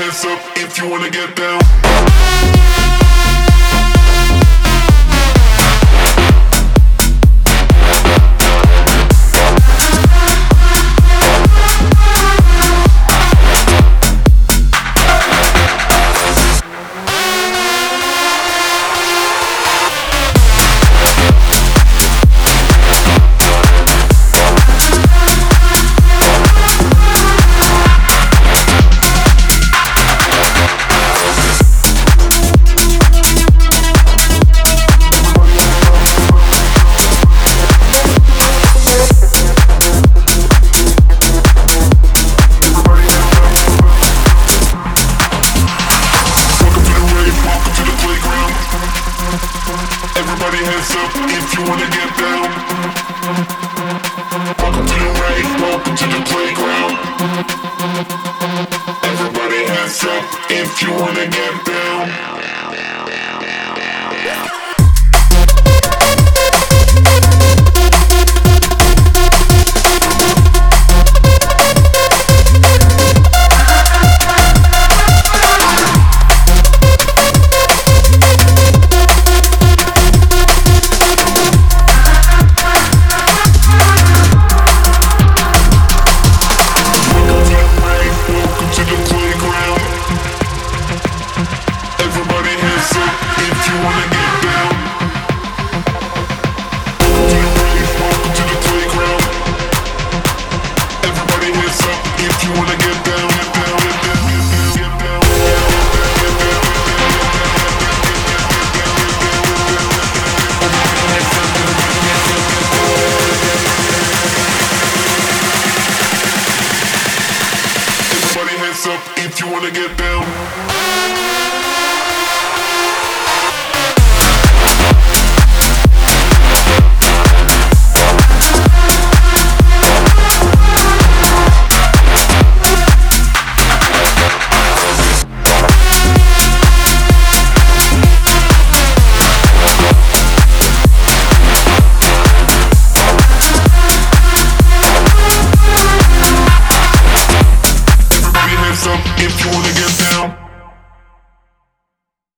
hands up if you wanna get down. Everybody hands up if you wanna get down. Welcome to the rave, welcome to the playground. Everybody hands up if you wanna get down. Hands up if you wanna get down. If you wanna get down.